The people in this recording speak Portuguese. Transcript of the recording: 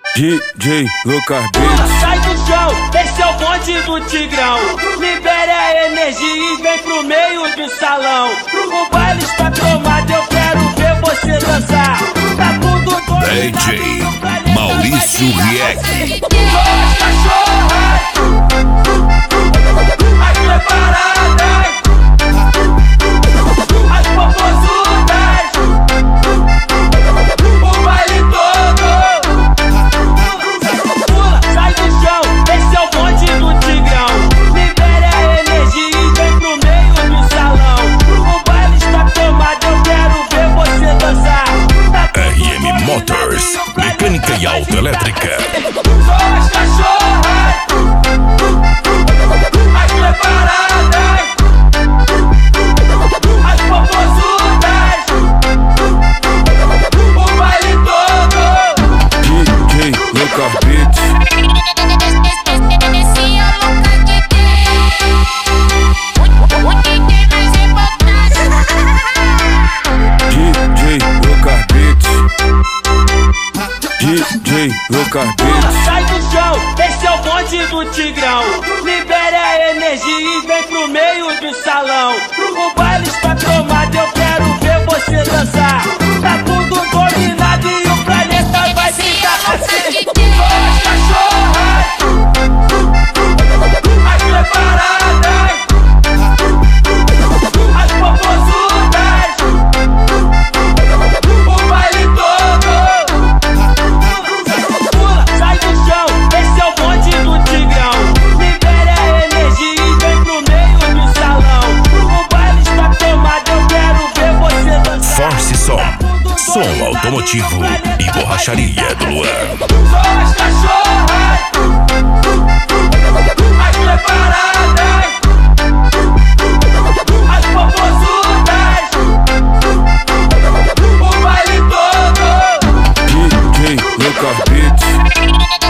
DJ Lucas Beats. Sai do chão, esse é o bonde do Tigrão. Libere a energia e vem pro meio do salão. O baile está tomado, eu quero ver você dançar. Tá tudo doido. DJ Maurício Rieck. As cachorras, as preparadas, as popozudas, o baile todo. Pula, sai do chão, esse é o bonde do Tigrão. Libere a energia e vem pro meio do salão. O baile está tomado, eu quero ver você dançar. RM Motors, mecânica e autoelétrica. As cachorras, as preparadas, as popozudas, o baile todo. DJ Lucas Beats. DJ Lucas Beats. DJ Lucas Beats. Sai do chão, esse é o bonde do Tigrão. Libere a energia e vem pro meio do salão. O baile está tomado, eu quero ver você dançar. Tá tudo combinado e o planeta vai ficar assim. As cachorras, as preparadas, as popozudas, o baile todo. Pula, sai do chão, esse é o bonde do Tigrão. Libere a energia e vem pro meio do salão. O baile está tomado, eu quero ver você dançar. Force som automotivo e borracharia do Luan. As cachorras, as preparadas, as popozudas, o baile todo. DJ Lucas Beats.